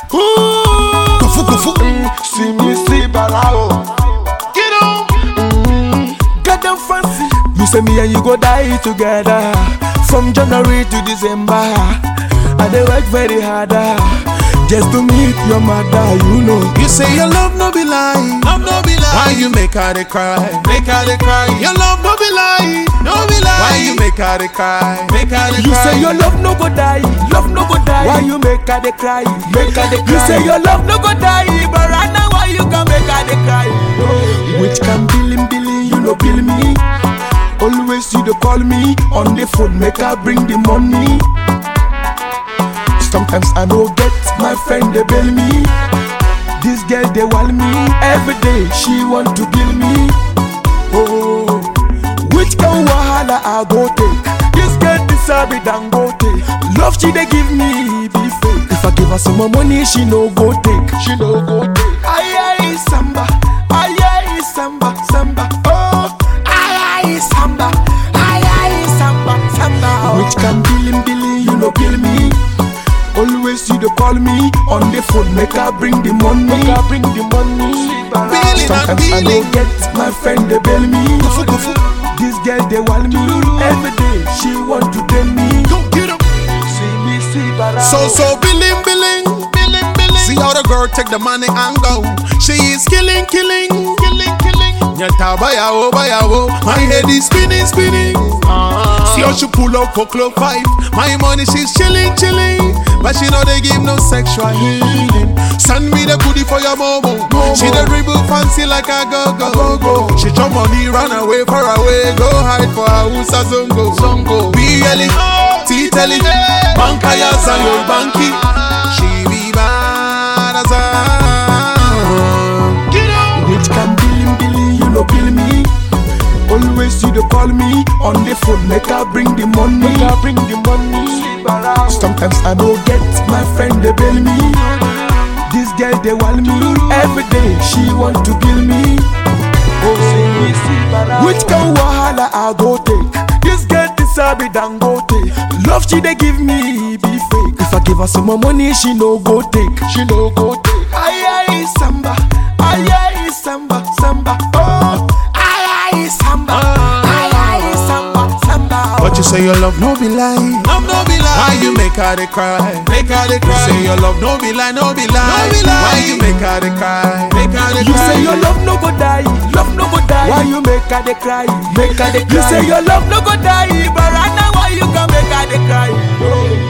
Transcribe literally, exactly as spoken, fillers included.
Ooh, Kufu, kufu. mm, see me see balao. Get on. Mm, get them fancy. You say me and you go die together from January to December. I dey work very harder just to meet your mother, you know. You say your love no be lie, love no be lie. Why you make her dey cry, make her dey cry? Your love no be lie, no be lie. Why you make her dey cry, make her dey cry? You say your love no go die, love no go die. Why you make her dey cry, make her dey cry? You say your love no go die, but right now why you can make her dey cry? Which can billing billing, you no bill me. Always you dey call me on the phone, make her bring the money. Sometimes I no get my friend they bail me. This girl they want me every day. She want to kill me. Oh, which kind wahala I go take? This girl deserve it and go take. Love she they give me be fake. If I give her some more money, she no go take. She no go take. Aye aye samba, aye aye samba, samba. Oh, aye aye samba, aye aye samba, samba. Which can billing billing, you no kill me. Always you dey call me on the phone, make her bring the money, make her bring the money. Sometimes I don't get my friend they bail me. Kufu, kufu. This girl they want me every day. She want to tell me. Don't get up. See me see bara. So so billing billing, billing billing. See how the girl take the money and go. She is killing, killing, killing, killing. Nyata bayawo bayawo. My head is spinning, spinning. See how she pull up for club five. My money she's chilling, chilling. But she know they give no sexual healing. Send me the goodie for your momo. She the dribble fancy like a go-go. go-go. She jump money, run away, far away. Go hide for her who's a zongo. zongo. B L E, T-Telly, Bankaya Sayo Banki. She be bad as a. Which can billing billing, you no kill me. Always you dey call me on the phone, make her bring the money, make her bring the money. Sometimes I don't get my friend they bail me. This girl they want me every day. She want to kill me. Oh, which kind wahala I go take? This girl deserve it and go take. Love she they give me be fake. If I give her some more money, she no go take. She no go take. Aye aye samba, aye aye samba, samba. Oh, aye aye samba, aye aye samba, samba. But you say your love no be lie, love no be lie. Why you make her dey cry, make her dey cry? You say your love no be lie, no be lie, no be lie. Why you make her dey cry, make her dey cry? You say your love no go die, love no go die. Why you make her dey cry, make her dey cry? You say your love no go die, but right now why you can make her dey cry?